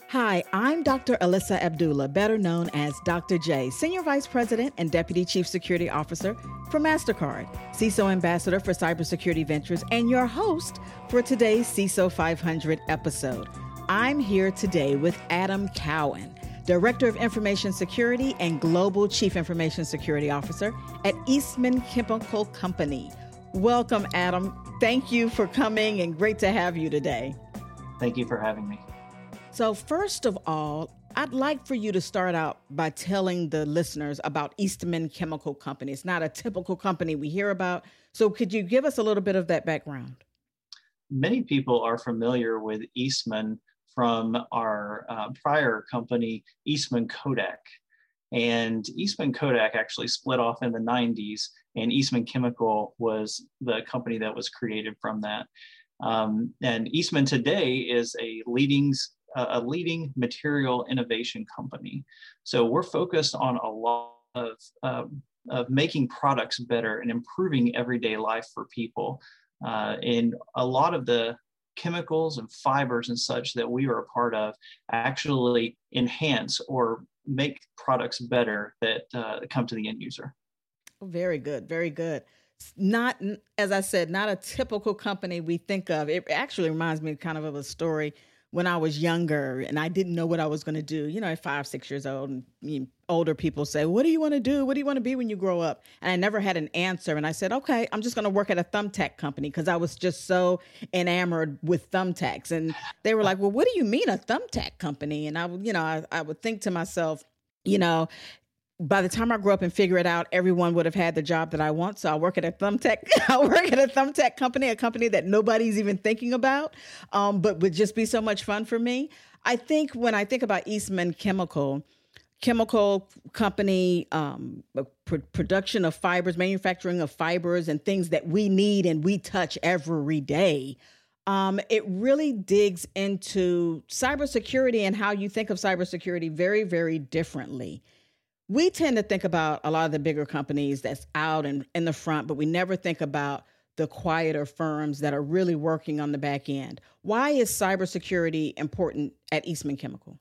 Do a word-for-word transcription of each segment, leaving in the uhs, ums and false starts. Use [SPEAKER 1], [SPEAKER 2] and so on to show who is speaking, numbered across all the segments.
[SPEAKER 1] Hi, I'm Doctor Alyssa Abdullah, better known as Doctor J, Senior Vice President and Deputy Chief Security Officer for MasterCard, C I S O Ambassador for Cybersecurity Ventures, and your host for today's C I S O five hundred episode. I'm here today with Adam Cowan, Director of Information Security and Global Chief Information Security Officer at Eastman Chemical Company. Welcome, Adam. Thank you for coming and great to have you today.
[SPEAKER 2] Thank you for having me.
[SPEAKER 1] So first of all, I'd like for you to start out by telling the listeners about Eastman Chemical Company. It's not a typical company we hear about. So could you give us a little bit of that background?
[SPEAKER 2] Many people are familiar with Eastman from our uh, prior company, Eastman Kodak. And Eastman Kodak actually split off in the nineties, and Eastman Chemical was the company that was created from that. Um, and Eastman today is a leading a leading material innovation company. So we're focused on a lot of, uh, of making products better and improving everyday life for people. Uh, and a lot of the chemicals and fibers and such that we are a part of actually enhance or make products better that uh, come to the end user.
[SPEAKER 1] Very good, very good. Not, as I said, not a typical company we think of. It actually reminds me kind of of a story when I was younger and I didn't know what I was going to do, you know, at five, six years old, and you know, older people say, what do you want to do? What do you want to be when you grow up? And I never had an answer. And I said, okay, I'm just going to work at a thumbtack company because I was just so enamored with thumbtacks. And they were like, well, what do you mean a thumbtack company? And I would, you know, I, I would think to myself, you know, by the time I grew up and figure it out, everyone would have had the job that I want. So I work at a thumbtack. I work at a thumbtack company, a company that nobody's even thinking about, um, but would just be so much fun for me. I think when I think about Eastman Chemical, chemical company, um, pr- production of fibers, manufacturing of fibers, and things that we need and we touch every day. Um, it really digs into cybersecurity and how you think of cybersecurity very, very differently. We tend to think about a lot of the bigger companies that's out and in the front, but we never think about the quieter firms that are really working on the back end. Why is cybersecurity important at Eastman Chemical?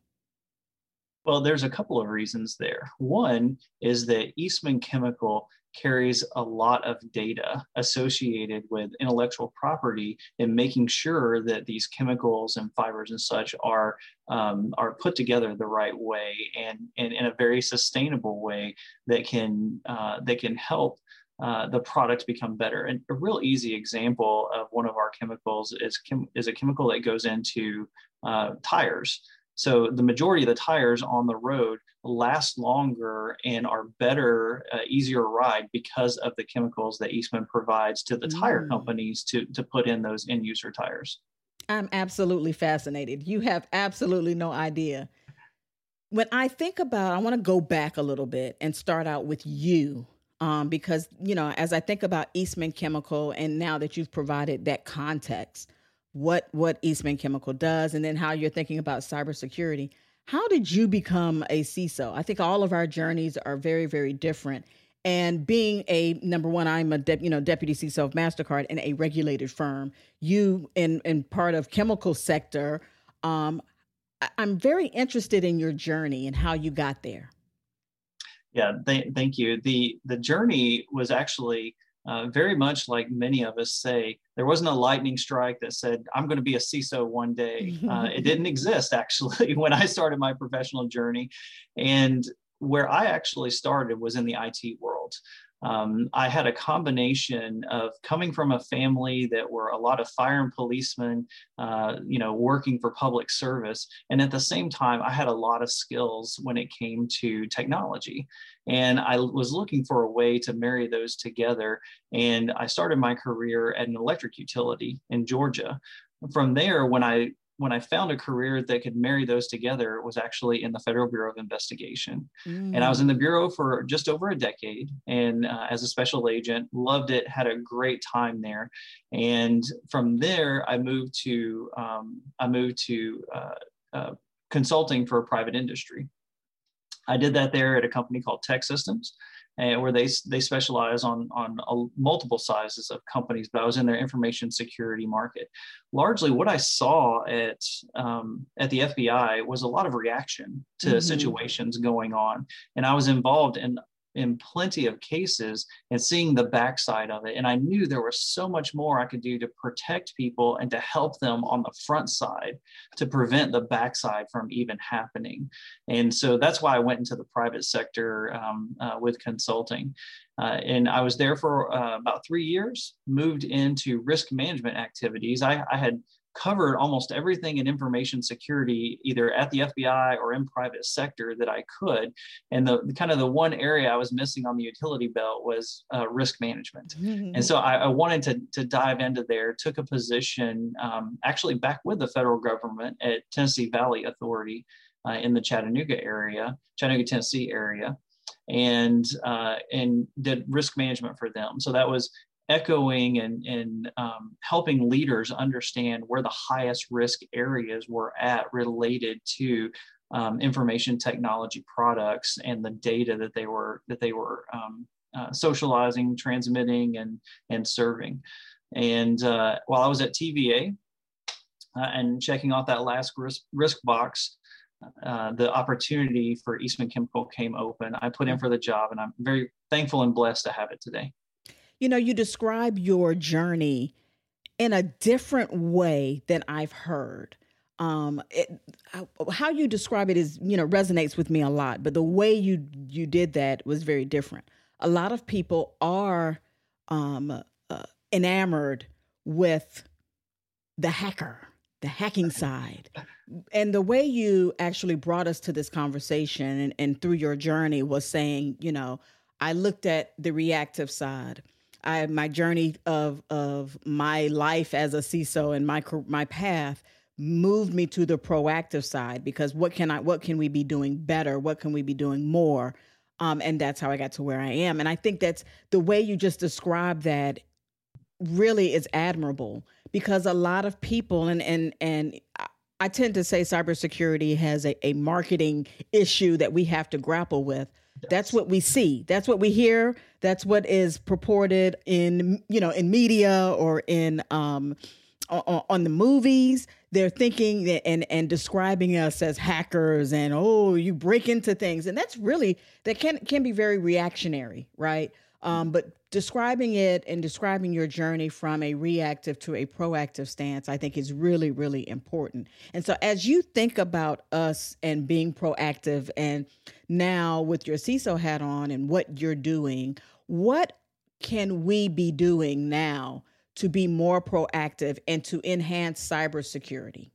[SPEAKER 2] Well, there's a couple of reasons there. One is that Eastman Chemical carries a lot of data associated with intellectual property and making sure that these chemicals and fibers and such are um, are put together the right way and, and in a very sustainable way that can uh, that can help uh, the product become better. And a real easy example of one of our chemicals is chem- is a chemical that goes into uh, tires. So the majority of the tires on the road last longer and are better, uh, easier ride because of the chemicals that Eastman provides to the tire
[SPEAKER 1] Mm.
[SPEAKER 2] companies to, to put in those end user tires.
[SPEAKER 1] I'm absolutely fascinated. You have absolutely no idea. When I think about, I want to go back a little bit and start out with you. Um, because, you know, as I think about Eastman Chemical and now that you've provided that context, what what Eastman Chemical does, and then how you're thinking about cybersecurity. How did you become a C I S O? I think all of our journeys are very, very different. And being a, number one, I'm a de- you know deputy C I S O of MasterCard in a regulated firm. You in, in part of chemical sector. Um, I- I'm very interested in your journey and how you got there.
[SPEAKER 2] Yeah, th- thank you. The, the journey was actually Uh, very much like many of us say, there wasn't a lightning strike that said, I'm going to be a C I S O one day. Uh, it didn't exist, actually, when I started my professional journey. And where I actually started was in the I T world. Um, I had a combination of coming from a family that were a lot of fire and policemen, uh, you know, working for public service. And at the same time, I had a lot of skills when it came to technology. And I was looking for a way to marry those together. And I started my career at an electric utility in Georgia. From there, when I when I found a career that could marry those together, it was actually in the Federal Bureau of Investigation.
[SPEAKER 1] Mm.
[SPEAKER 2] And I was in the Bureau for just over a decade. And uh, as a special agent, loved it, had a great time there. And from there, I moved to, um, I moved to uh, uh, consulting for a private industry. I did that there at a company called Tech Systems. and where they they specialize on on a, multiple sizes of companies. But I was in their information security market. Largely, what I saw at um, at the F B I was a lot of reaction to mm-hmm. situations going on, and I was involved in in plenty of cases and seeing the backside of it. And I knew there was so much more I could do to protect people and to help them on the front side to prevent the backside from even happening. And so that's why I went into the private sector um, uh, with consulting. Uh, and I was there for uh, about three years, moved into risk management activities. I, I had covered almost everything in information security, either at the F B I or in private sector that I could. And the, the kind of the one area I was missing on the utility belt was uh, risk management. Mm-hmm. And so I, I wanted to, to dive into there, took a position um, actually back with the federal government at Tennessee Valley Authority uh, in the Chattanooga area, Chattanooga, Tennessee area, and, uh, and did risk management for them. So that was echoing and, and um, helping leaders understand where the highest risk areas were at related to um, information technology products and the data that they were that they were um, uh, socializing, transmitting, and and serving. And uh, while I was at T V A uh, and checking off that last risk, risk box, uh, the opportunity for Eastman Chemical came open. I put in for the job, and I'm very thankful and blessed to have it today.
[SPEAKER 1] You know, you describe your journey in a different way than I've heard. Um, it, how you describe it is, you know, resonates with me a lot. But the way you you did that was very different. A lot of people are um, uh, enamored with the hacker, the hacking side. And the way you actually brought us to this conversation and, and through your journey was saying, you know, I looked at the reactive side. I, my journey of of my life as a C I S O and my my path moved me to the proactive side, because what can I what can we be doing better? What can we be doing more? Um, and that's how I got to where I am. And I think that's the way you just described that really is admirable, because a lot of people and and and I tend to say cybersecurity has a, a marketing issue that we have to grapple with. That's what we see. That's what we hear. That's what is purported in, you know, in media or in um, on, on the movies. They're thinking that, and and describing us as hackers and, oh, you break into things. And that's really, that can can be very reactionary, right? Um, but describing it and describing your journey from a reactive to a proactive stance, I think is really, really important. And so as you think about us and being proactive, and now with your C I S O hat on and what you're doing, what can we be doing now to be more proactive and to enhance cybersecurity?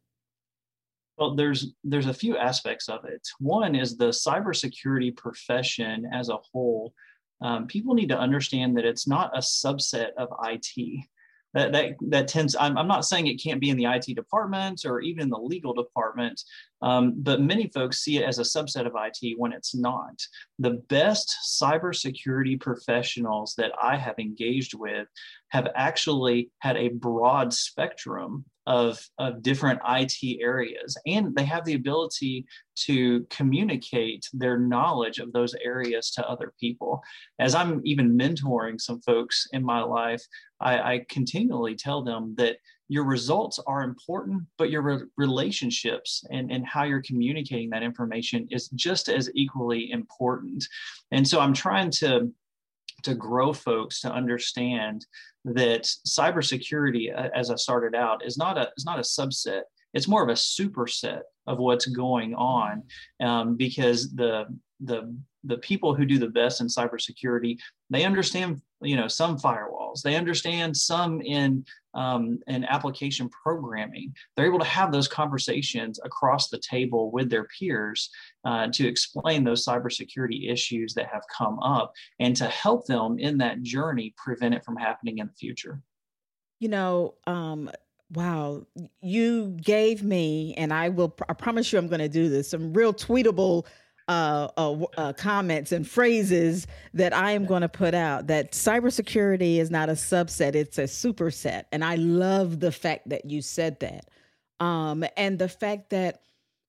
[SPEAKER 2] Well, there's there's a few aspects of it. One is the cybersecurity profession as a whole. Um, people need to understand that it's not a subset of I T. That that that tends. I'm, I'm not saying it can't be in the I T department or even in the legal department, um, but many folks see it as a subset of I T when it's not. The best cybersecurity professionals that I have engaged with have actually had a broad spectrum of, of different I T areas, and they have the ability to communicate their knowledge of those areas to other people. As I'm even mentoring some folks in my life, I, I continually tell them that your results are important, but your re- relationships and, and how you're communicating that information is just as equally important. And so I'm trying to to grow folks to understand that cybersecurity, as I started out, is not a is not a subset. It's more of a superset of what's going on, um, because the the the people who do the best in cybersecurity, they understand, you know, some firewalls, they understand some in um, in application programming. They're able to have those conversations across the table with their peers uh, to explain those cybersecurity issues that have come up and to help them in that journey prevent it from happening in the future.
[SPEAKER 1] You know, um, wow, you gave me, and I will, I promise you I'm going to do this, some real tweetable Uh, uh, uh, comments and phrases that I am going to put out, that cybersecurity is not a subset, it's a superset. And I love the fact that you said that. Um, and the fact that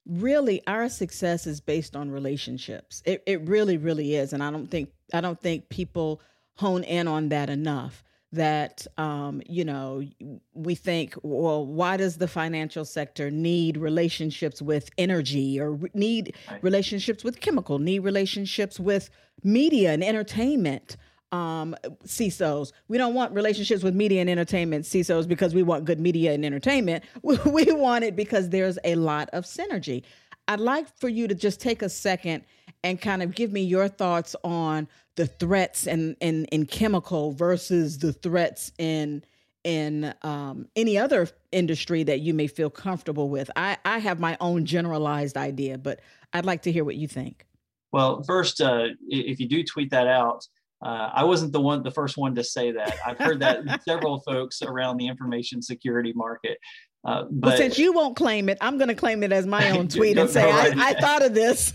[SPEAKER 1] Really, our success is based on relationships. It it really, really is. And I don't think I don't think people hone in on that enough. That um, you know, we think, well, why does the financial sector need relationships with energy, or re- need
[SPEAKER 2] Right.
[SPEAKER 1] relationships with chemical, need relationships with media and entertainment? Um, C I S Os. We don't want relationships with media and entertainment C I S Os because we want good media and entertainment. We, we want it because there's a lot of synergy. I'd like for you to just take a second and kind of give me your thoughts on the threats in, in, in chemical versus the threats in in um, any other industry that you may feel comfortable with. I, I have my own generalized idea, but I'd like to hear what you think.
[SPEAKER 2] Well, first, uh, if you do tweet that out, uh, I wasn't the one, the first one to say that. I've heard that several folks around the information security market. Uh, but
[SPEAKER 1] well, since you won't claim it, I'm going to claim it as my own tweet
[SPEAKER 2] go,
[SPEAKER 1] and say,
[SPEAKER 2] go right
[SPEAKER 1] I, I thought of this.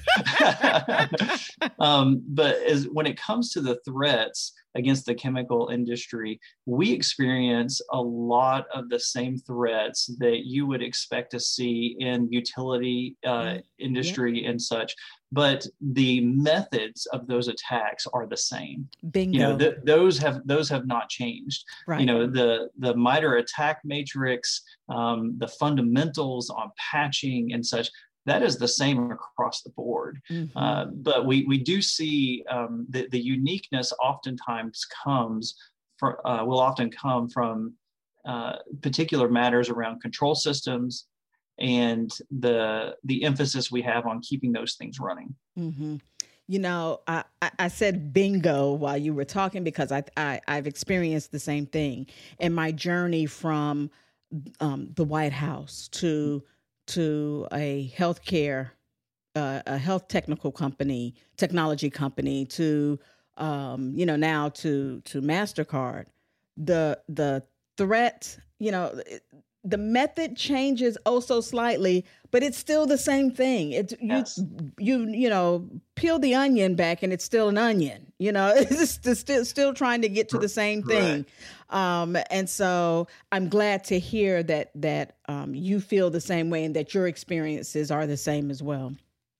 [SPEAKER 2] um, but as when it comes to the threats against the chemical industry, we experience a lot of the same threats that you would expect to see in utility uh, mm, industry yeah. and such. But the methods of those attacks are the same.
[SPEAKER 1] Bingo.
[SPEAKER 2] You know, th- those have those have not changed.
[SPEAKER 1] Right.
[SPEAKER 2] You know, the the MITRE attack matrix, um, the fundamentals on patching and such, that is the same across the board. Mm-hmm. Uh, but we we do see um, the the uniqueness oftentimes comes from uh, will often come from uh, particular matters around control systems and the the emphasis we have on keeping those things running.
[SPEAKER 1] Mm-hmm. You know, I, I said bingo while you were talking because I, I I've experienced the same thing in my journey from um, the White House to to a healthcare, uh, a health technical company, technology company, to um, you know now to to MasterCard. The the threat, you know. It, the method changes oh so slightly, but it's still the same thing. It's you, yes. you, you know, peel the onion back and it's still an onion, you know, it's still, still trying to get to the same thing. Right. Um, and so I'm glad to hear that, that um, you feel the same way and that your experiences are the same as well.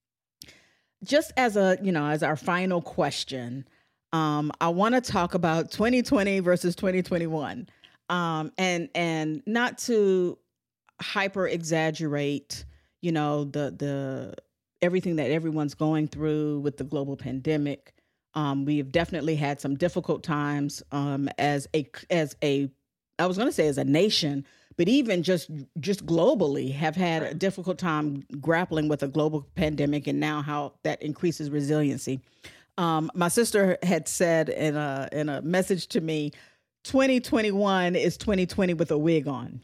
[SPEAKER 1] Just as a, you know, as our final question, um, I want to talk about twenty twenty versus twenty twenty-one. Um, and, and not to hyper exaggerate, you know, the, the, everything that everyone's going through with the global pandemic. Um, we have definitely had some difficult times, um, as a, as a, I was going to say as a nation, but even just, just globally have had a difficult time grappling with a global pandemic and now how that increases resiliency. Um, my sister had said in a, in a message to me, twenty twenty-one is twenty twenty with a wig on.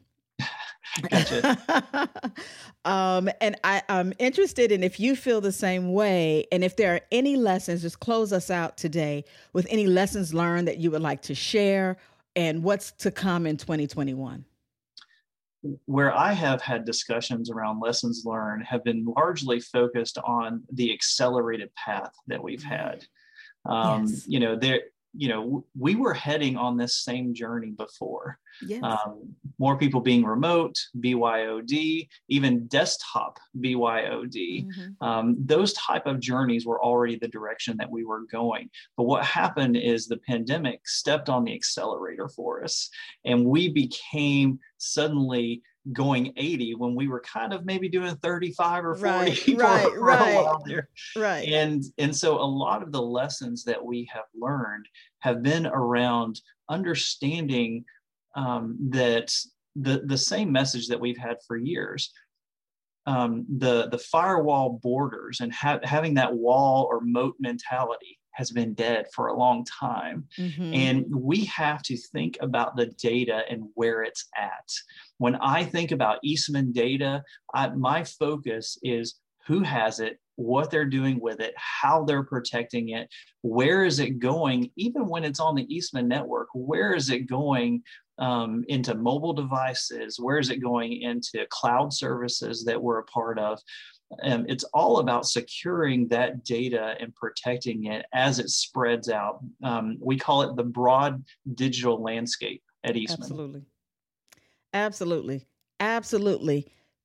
[SPEAKER 2] Gotcha.
[SPEAKER 1] um, and I, I'm interested in if you feel the same way, and if there are any lessons, just close us out today with any lessons learned that you would like to share and what's to come in twenty twenty-one.
[SPEAKER 2] Where I have had discussions around lessons learned have been largely focused on the accelerated path that we've had. Um, yes. You know, there. You know, we were heading on this same journey before.
[SPEAKER 1] Yes.
[SPEAKER 2] Um, more people being remote, B Y O D, even desktop B Y O D. Mm-hmm. Um, those type of journeys were already the direction that we were going. But what happened is the pandemic stepped on the accelerator for us, and we became suddenly going eighty when we were kind of maybe doing thirty-five or forty
[SPEAKER 1] right, right,
[SPEAKER 2] for,
[SPEAKER 1] right,
[SPEAKER 2] for a while there.
[SPEAKER 1] Right.
[SPEAKER 2] And, and so a lot of the lessons that we have learned have been around understanding um, that the, the same message that we've had for years, um, the, the firewall borders and ha- having that wall or moat mentality has been dead for a long time. Mm-hmm. And we have to think about the data and where it's at. When I think about Eastman data, I, my focus is who has it, what they're doing with it, how they're protecting it, where is it going, even when it's on the Eastman network, where is it going um, into mobile devices, where is it going into cloud services that we're a part of. Um, it's all about securing that data and protecting it as it spreads out. Um, we call it the broad digital landscape at Eastman.
[SPEAKER 1] Absolutely. Absolutely. Absolutely.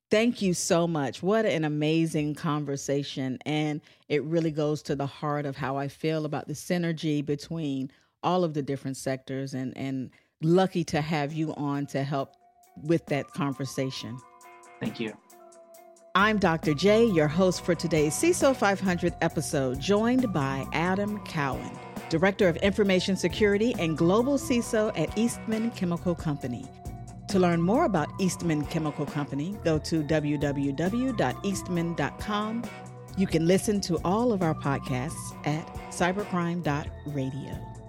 [SPEAKER 1] Thank you so much. What an amazing conversation. And it really goes to the heart of how I feel about the synergy between all of the different sectors, and, and lucky to have you on to help with that conversation.
[SPEAKER 2] Thank you.
[SPEAKER 1] I'm Doctor J, your host for today's C I S O five hundred episode, joined by Adam Cowan, Director of Information Security and Global C I S O at Eastman Chemical Company. To learn more about Eastman Chemical Company, go to w w w dot eastman dot com. You can listen to all of our podcasts at cybercrime dot radio.